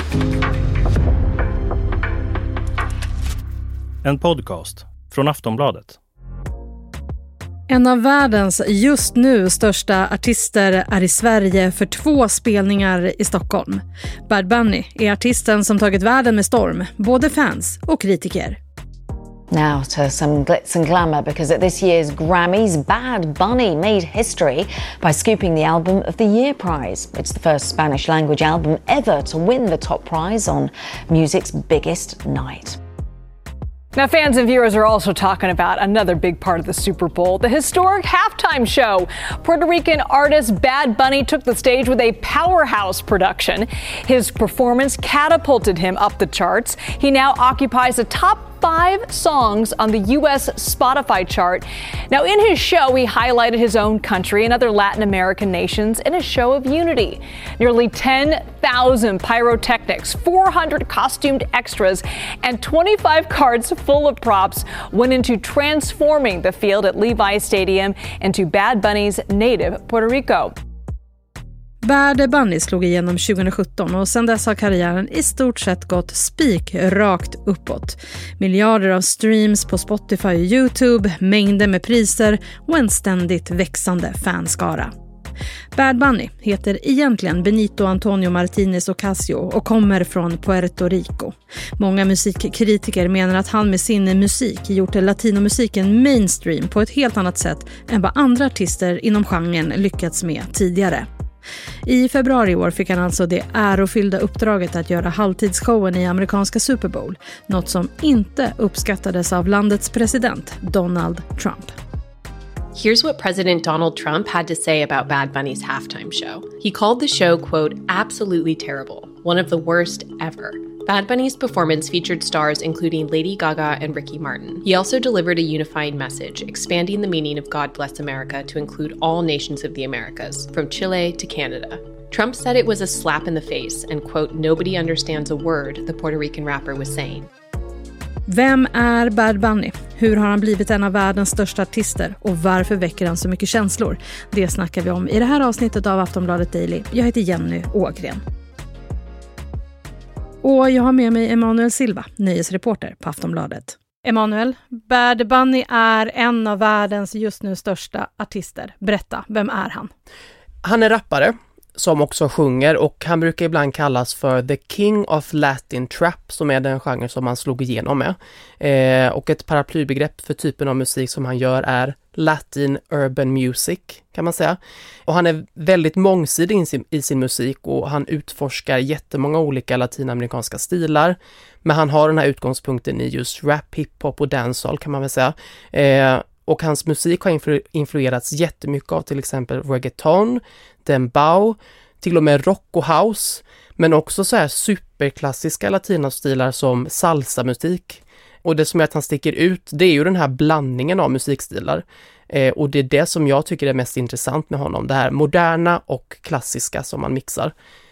En podcast från Aftonbladet. En av världens just nu största artister är i Sverige för 2 spelningar i Stockholm. Bad Bunny är artisten som tagit världen med storm, både fans och kritiker. Now to some glitz and glamour, because at this year's Grammys, Bad Bunny made history by scooping the Album of the Year prize. It's the first Spanish language album ever to win the top prize on music's biggest night. Now, fans and viewers are also talking about another big part of the Super Bowl, the historic halftime show. Puerto Rican artist Bad Bunny took the stage with a powerhouse production. His performance catapulted him up the charts. He now occupies the top 5 songs on the U.S. Spotify chart. Now, in his show, he highlighted his own country and other Latin American nations in a show of unity. Nearly 10,000 pyrotechnics, 400 costumed extras, and 25 carts full of props went into transforming the field at Levi's Stadium into Bad Bunny's native Puerto Rico. Bad Bunny slog igenom 2017 och sedan dess har karriären i stort sett gått spikrakt uppåt. Miljarder av streams på Spotify och YouTube, mängder med priser och en ständigt växande fanskara. Bad Bunny heter egentligen Benito Antonio Martinez Ocasio och kommer från Puerto Rico. Många musikkritiker menar att han med sin musik gjort latinomusiken mainstream på ett helt annat sätt än vad andra artister inom genren lyckats med tidigare. I februari i år fick han alltså det ärofyllda uppdraget att göra halvtidsshowen i amerikanska Super Bowl, något som inte uppskattades av landets president Donald Trump. Here's what President Donald Trump had to say about Bad Bunny's halftime show. He called the show, quote, absolutely terrible, one of the worst ever. Bad Bunny's performance featured stars including Lady Gaga and Ricky Martin. He also delivered a unifying message, expanding the meaning of God Bless America to include all nations of the Americas, from Chile to Canada. Trump said it was a slap in the face and, quote, nobody understands a word the Puerto Rican rapper was saying. Vem är Bad Bunny? Hur har han blivit en av världens största artister? Och varför väcker han så mycket känslor? Det snackar vi om i det här avsnittet av Aftonbladet Daily. Jag heter Jenny Ågren. Och jag har med mig Emanuel Silva, nyhetsreporter på Aftonbladet. Emanuel, Bad Bunny är en av världens just nu största artister. Berätta, vem är han? Han är rappare som också sjunger och han brukar ibland kallas för The King of Latin Trap, som är den genre som han slog igenom med. Och ett paraplybegrepp för typen av musik som han gör är Latin Urban Music, kan man säga. Och han är väldigt mångsidig i sin musik och han utforskar jättemånga olika latinamerikanska stilar. Men han har den här utgångspunkten i just rap, hiphop och dancehall, kan man väl säga. Och hans musik har influerats jättemycket av till exempel reggaeton, dembow, till och med rock och house, men också så här superklassiska latinastilar som salsa-musik. Och det som gör att han sticker ut, det är ju den här blandningen av musikstilar. Och det är det som jag tycker är mest intressant med honom, det här moderna och klassiska som man mixar.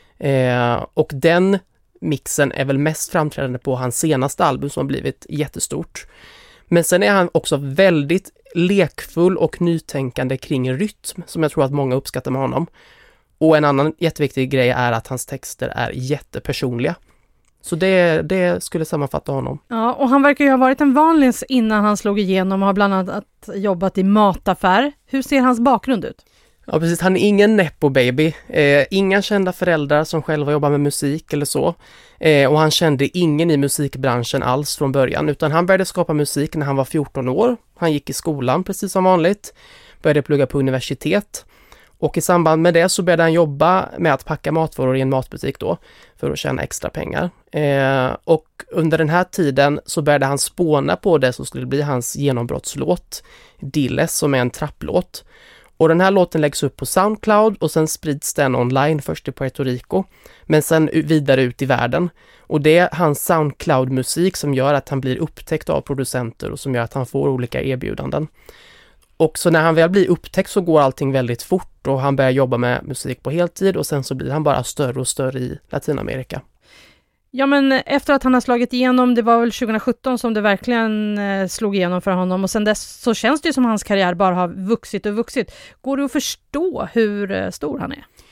Och den mixen är väl mest framträdande på hans senaste album som har blivit jättestort. Men sen är han också väldigt lekfull och nytänkande kring rytm, som jag tror att många uppskattar med honom. Och en annan jätteviktig grej är att hans texter är jättepersonliga. Så det skulle sammanfatta honom. Ja, och han verkar ju ha varit en vanlis innan han slog igenom och har bland annat jobbat i mataffär. Hur ser hans bakgrund ut? Ja, precis. Han är ingen nepo baby. Inga kända föräldrar som själva jobbar med musik eller så. Och han kände ingen i musikbranschen alls från början. Utan han började skapa musik när han var 14 år. Han gick i skolan precis som vanligt. Började plugga på universitet. Och i samband med det så började han jobba med att packa matvaror i en matbutik då. För att tjäna extra pengar. Och under den här tiden så började han spåna på det som skulle bli hans genombrottslåt. Dilles, som är en trapplåt. Och den här låten läggs upp på SoundCloud och sen sprids den online först i Puerto Rico. Men sen vidare ut i världen. Och det är hans SoundCloud-musik som gör att han blir upptäckt av producenter och som gör att han får olika erbjudanden. Och så när han väl blir upptäckt så går allting väldigt fort och han börjar jobba med musik på heltid och sen så blir han bara större och större i Latinamerika. Ja, men efter att han har slagit igenom, det var väl 2017 som det verkligen slog igenom för honom och sen dess så känns det ju som hans karriär bara har vuxit och vuxit. Går det att förstå hur stor han är?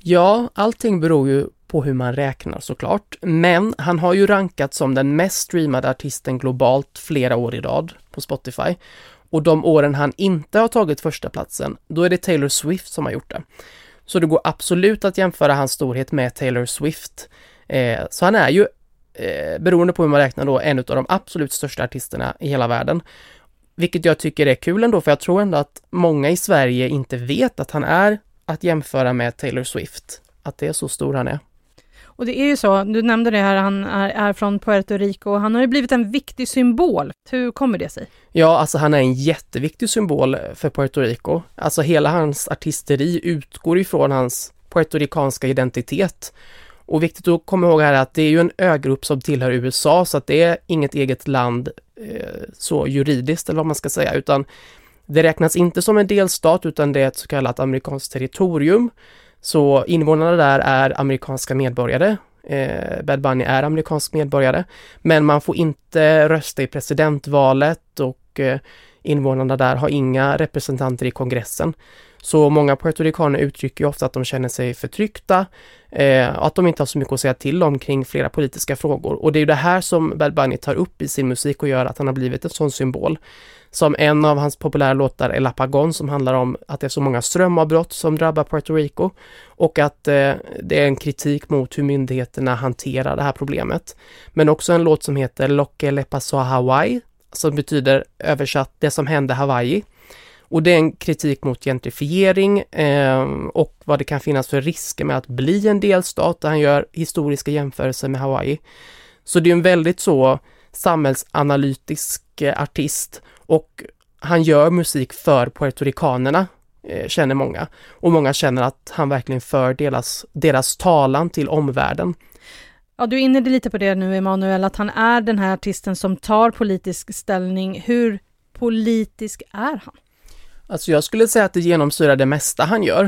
Ja, allting beror ju på hur man räknar såklart. Men han har ju rankats som den mest streamade artisten globalt flera år i rad på Spotify. Och de åren han inte har tagit första platsen, då är det Taylor Swift som har gjort det. Så det går absolut att jämföra hans storhet med Taylor Swift. Så han är ju, beroende på hur man räknar då, en av de absolut största artisterna i hela världen. Vilket jag tycker är kul ändå, för jag tror ändå att många i Sverige inte vet att han är att jämföra med Taylor Swift. Att det är så stor han är. Och det är ju så, du nämnde det här, han är från Puerto Rico och han har ju blivit en viktig symbol. Hur kommer det sig? Ja, alltså han är en jätteviktig symbol för Puerto Rico. Alltså hela hans artisteri utgår ifrån hans puertorikanska identitet. Och viktigt att komma ihåg här är att det är ju en ögrupp som tillhör USA, så att det är inget eget land så juridiskt eller vad man ska säga, utan det räknas inte som en delstat, utan det är ett så kallat amerikanskt territorium. Så invånarna där är amerikanska medborgare. Bad Bunny är amerikansk medborgare. Men man får inte rösta i presidentvalet och invånarna där har inga representanter i kongressen. Så många puertoricaner uttrycker ju ofta att de känner sig förtryckta och att de inte har så mycket att säga till om kring flera politiska frågor. Och det är ju det här som Bad Bunny tar upp i sin musik och gör att han har blivit en sån symbol. Som en av hans populära låtar El Apagón, som handlar om att det är så många strömavbrott som drabbar Puerto Rico och att det är en kritik mot hur myndigheterna hanterar det här problemet. Men också en låt som heter Lo que le pasó a Hawaii, som betyder översatt det som hände Hawaii. Och det är en kritik mot gentrifiering och vad det kan finnas för risker med att bli en delstat, där han gör historiska jämförelser med Hawaii. Så det är en väldigt så samhällsanalytisk artist och han gör musik för puertoricanerna, känner många. Och många känner att han verkligen för deras talan till omvärlden. Ja, du är inne lite på det nu, Emanuel, att han är den här artisten som tar politisk ställning. Hur politisk är han? Alltså jag skulle säga att det genomsyrar det mesta han gör.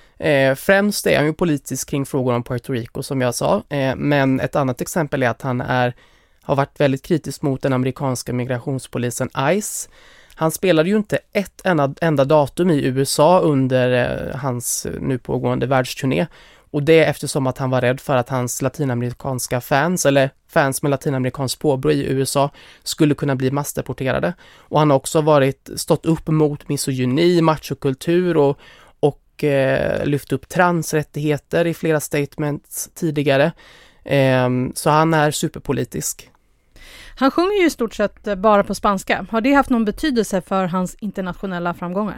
Främst är han ju politisk kring frågor om Puerto Rico, som jag sa. Men ett annat exempel är att han har varit väldigt kritisk mot den amerikanska migrationspolisen ICE. Han spelade ju inte ett enda datum i USA under hans nu pågående världsturné. Och det är eftersom att han var rädd för att hans latinamerikanska fans, eller fans med latinamerikanskt påbrå i USA, skulle kunna bli massdeporterade. Och han har också stått upp mot misogyni, machokultur och lyft upp transrättigheter i flera statements tidigare. Så han är superpolitisk. Han sjunger ju i stort sett bara på spanska. Har det haft någon betydelse för hans internationella framgångar?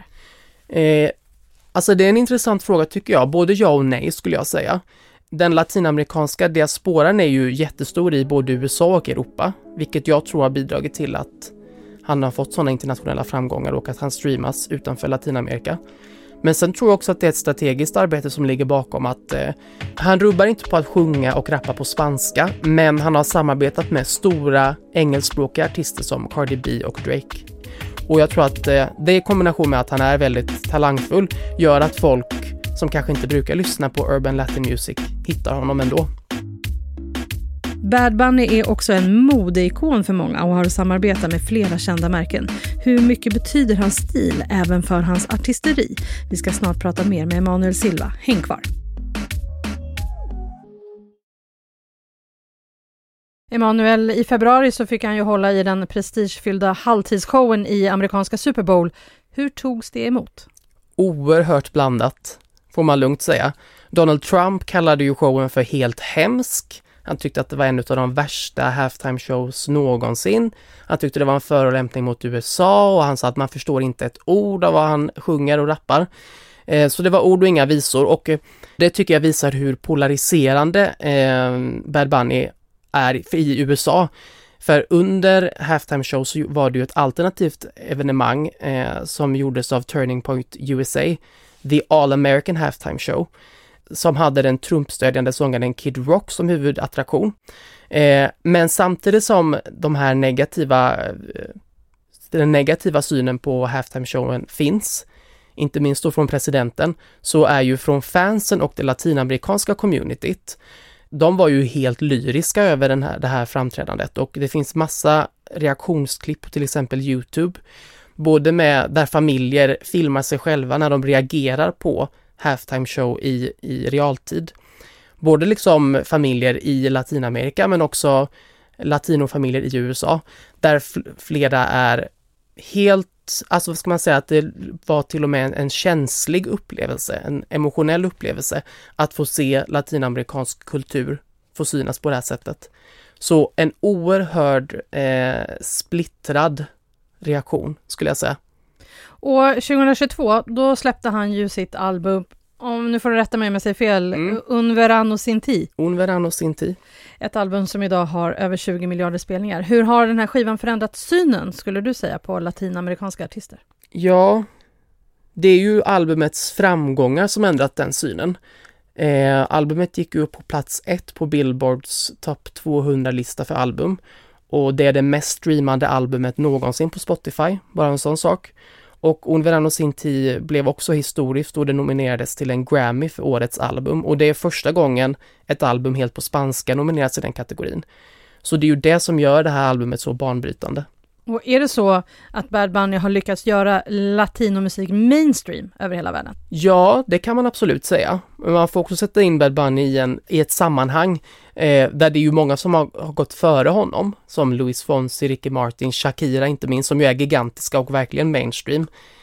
Alltså det är en intressant fråga tycker jag. Både ja och nej skulle jag säga. Den latinamerikanska diasporan är ju jättestor i både USA och Europa. Vilket jag tror har bidragit till att han har fått sådana internationella framgångar och att han streamas utanför Latinamerika. Men sen tror jag också att det är ett strategiskt arbete som ligger bakom att han rubbar inte på att sjunga och rappa på spanska, men han har samarbetat med stora engelskspråkiga artister som Cardi B och Drake. Och jag tror att det i kombination med att han är väldigt talangfull gör att folk som kanske inte brukar lyssna på urban latin music hittar honom ändå. Bad Bunny är också en modeikon för många och har samarbetat med flera kända märken. Hur mycket betyder hans stil även för hans artisteri? Vi ska snart prata mer med Emanuel Silva. Häng kvar! Emanuel, i februari så fick han ju hålla i den prestigefyllda halvtidsshowen i amerikanska Super Bowl. Hur togs det emot? Oerhört blandat, får man lugnt säga. Donald Trump kallade ju showen för helt hemsk. Han tyckte att det var en av de värsta halftime shows någonsin. Han tyckte det var en förolämpning mot USA och han sa att man förstår inte ett ord av vad han sjunger och rappar. Så det var ord och inga visor och det tycker jag visar hur polariserande Bad Bunny är i USA. För under halftime show så var det ju ett alternativt evenemang som gjordes av Turning Point USA, The All American Halftime Show, som hade den Trump-stödjande sångaren Kid Rock som huvudattraktion. Men samtidigt som den negativa synen på halftime-showen finns, inte minst då från presidenten, så är ju från fansen och det latinamerikanska communityt, de var ju helt lyriska över det här framträdandet och det finns massa reaktionsklipp på till exempel YouTube, både med där familjer filmar sig själva när de reagerar på halftime show i realtid. Både liksom familjer i Latinamerika men också latinofamiljer i USA, där flera är helt, alltså vad ska man säga, att det var till och med en känslig upplevelse, en emotionell upplevelse att få se latinamerikansk kultur få synas på det här sättet. Så en oerhörd splittrad reaktion skulle jag säga. Och 2022 då släppte han ju sitt album, om nu får du rätta mig om jag säger fel, Un verano sin ti. Un verano sin ti. Ett album som idag har över 20 miljarder spelningar. Hur har den här skivan förändrat synen, skulle du säga, på latinamerikanska artister? Ja, det är ju albumets framgångar som ändrat den synen. Albumet gick upp på plats 1 på Billboards topp 200-lista för album. Och det är det mest streamande albumet någonsin på Spotify, bara en sån sak. Och Un verano sin ti blev också historiskt då det nominerades till en Grammy för årets album. Och det är första gången ett album helt på spanska nomineras i den kategorin. Så det är ju det som gör det här albumet så banbrytande. Och är det så att Bad Bunny har lyckats göra latinomusik mainstream över hela världen? Ja, det kan man absolut säga. Men man får också sätta in Bad Bunny i ett sammanhang där det är ju många som har gått före honom. Som Luis Fonsi, Ricky Martin, Shakira inte minst, som ju är gigantiska och verkligen mainstream.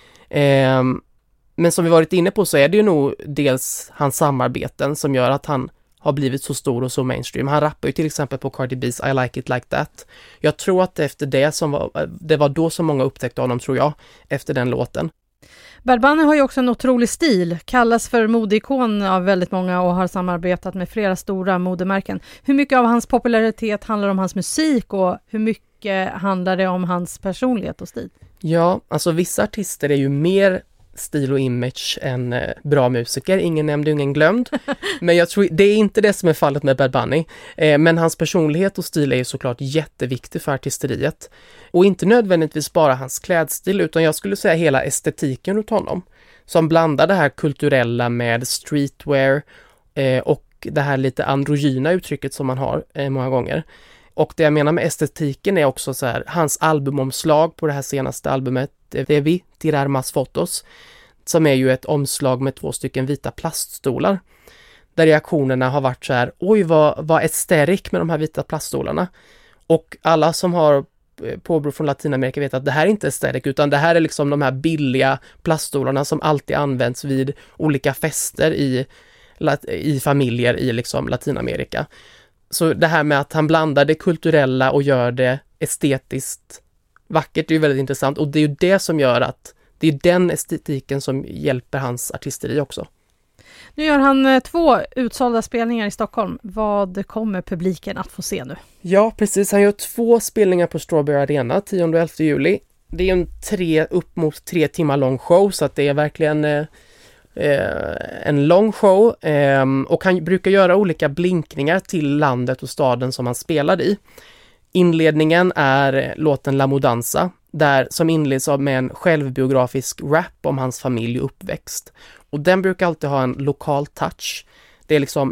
Men som vi varit inne på så är det ju nog dels hans samarbeten som gör att han har blivit så stor och så mainstream. Han rappar ju till exempel på Cardi B's I Like It Like That. Jag tror att efter det var då som många upptäckte honom, tror jag, efter den låten. Bad Bunny har ju också en otrolig stil, kallas för modeikon av väldigt många och har samarbetat med flera stora modemärken. Hur mycket av hans popularitet handlar om hans musik och hur mycket handlar det om hans personlighet och stil? Ja, alltså vissa artister är ju mer stil och image än bra musiker. Ingen nämnd, ingen glömd. Men jag tror det är inte det som är fallet med Bad Bunny. Men hans personlighet och stil är ju såklart jätteviktig för artisteriet. Och inte nödvändigtvis bara hans klädstil, utan jag skulle säga hela estetiken åt honom. Som blandar det här kulturella med streetwear och det här lite androgyna uttrycket som man har många gånger. Och det jag menar med estetiken är också så här, hans albumomslag på det här senaste albumet, Devi tirar más fotos, som är ju ett omslag med 2 stycken vita plaststolar. Där reaktionerna har varit så här, oj vad aesthetic med de här vita plaststolarna. Och alla som har påbrå från Latinamerika vet att det här är inte aesthetic, utan det här är liksom de här billiga plaststolarna som alltid används vid olika fester i familjer i liksom Latinamerika. Så det här med att han blandar det kulturella och gör det estetiskt vackert är ju väldigt intressant. Och det är ju det som gör att det är den estetiken som hjälper hans artisteri också. Nu gör han 2 utsålda spelningar i Stockholm. Vad kommer publiken att få se nu? Ja, precis. Han gör 2 spelningar på Strawberry Arena 10 och 11 juli. Det är en upp mot 3 timmar lång show, så att det är verkligen en lång show. Och han brukar göra olika blinkningar till landet och staden som han spelar i. Inledningen är låten La Mudanza, som inleds med en självbiografisk rap om hans familj och uppväxt. Och den brukar alltid ha en lokal touch. Det är liksom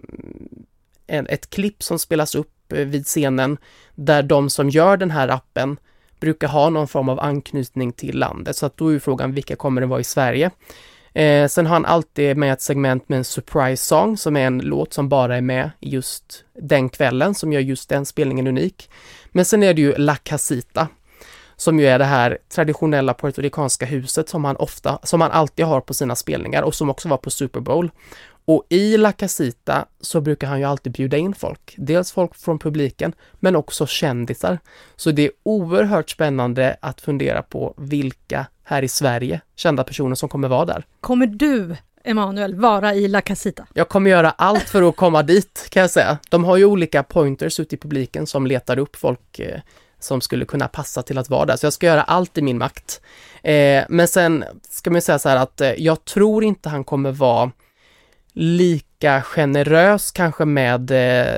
ett klipp som spelas upp vid scenen där de som gör den här rappen brukar ha någon form av anknytning till landet. Så att då är frågan, vilka kommer det vara i Sverige? Sen har han alltid med ett segment med en surprise song som är en låt som bara är med just den kvällen, som gör just den spelningen unik. Men sen är det ju La Casita, som ju är det här traditionella puertoricanska huset som han alltid har på sina spelningar och som också var på Super Bowl. Och i La Casita så brukar han ju alltid bjuda in folk. Dels folk från publiken, men också kändisar. Så det är oerhört spännande att fundera på vilka här i Sverige kända personer som kommer vara där. Kommer du, Emanuel, vara i La Casita? Jag kommer göra allt för att komma dit, kan jag säga. De har ju olika pointers ute i publiken som letar upp folk som skulle kunna passa till att vara där. Så jag ska göra allt i min makt. Men sen ska man säga så här att jag tror inte han kommer vara lika generös kanske med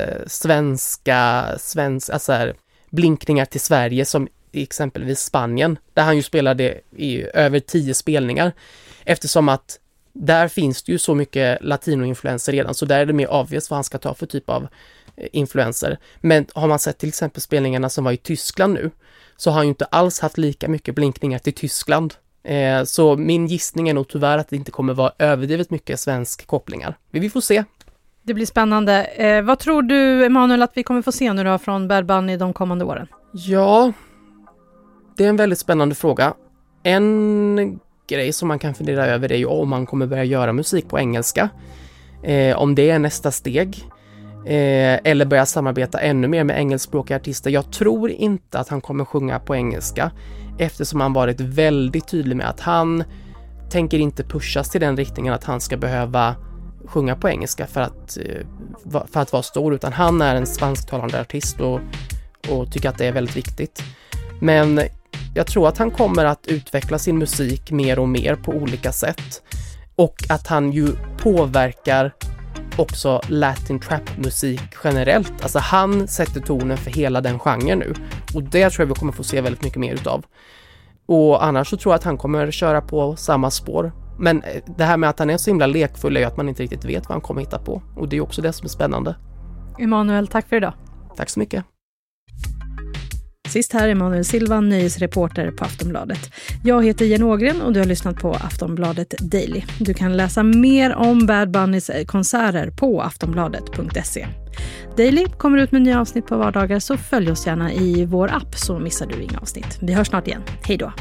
alltså blinkningar till Sverige som i exempelvis Spanien, där han ju spelade i över 10 spelningar, eftersom att där finns det ju så mycket latinoinfluenser redan, så där är det mer obvious vad han ska ta för typ av influenser. Men har man sett till exempel spelningarna som var i Tyskland nu, så har han ju inte alls haft lika mycket blinkningar till Tyskland Så min gissning är nog tyvärr att det inte kommer vara överdrivet mycket svensk kopplingar. Men vi får se. Det blir spännande. Vad tror du, Emanuel, att vi kommer få se nu då från Bad Bunny de kommande åren? Ja, det är en väldigt spännande fråga. En grej som man kan fundera över är ju om man kommer börja göra musik på engelska. Om det är nästa steg. Eller börja samarbeta ännu mer med engelskspråkiga artister. Jag tror inte att han kommer sjunga på engelska, eftersom han varit väldigt tydlig med att han tänker inte pushas till den riktningen att han ska behöva sjunga på engelska för att vara stor, utan han är en svensktalande artist och tycker att det är väldigt viktigt. Men jag tror att han kommer att utveckla sin musik mer och mer på olika sätt, och att han ju påverkar också Latin trap-musik generellt. Alltså han sätter tonen för hela den genren nu, och det tror jag vi kommer få se väldigt mycket mer utav. Och annars så tror jag att han kommer köra på samma spår. Men det här med att han är så himla lekfull är ju att man inte riktigt vet vad han kommer hitta på, och det är också det som är spännande. Emanuel, tack för idag. Tack så mycket. Sist här Emanuel Silva, nyhetsreporter på Aftonbladet. Jag heter Jenny Ågren och du har lyssnat på Aftonbladet Daily. Du kan läsa mer om Bad Bunnys konserter på aftonbladet.se. Daily kommer ut med nya avsnitt på vardagar, så följ oss gärna i vår app så missar du inga avsnitt. Vi hörs snart igen. Hej då!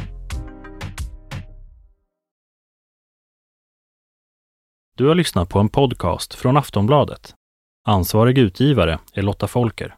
Du har lyssnat på en podcast från Aftonbladet. Ansvarig utgivare är Lotta Folker.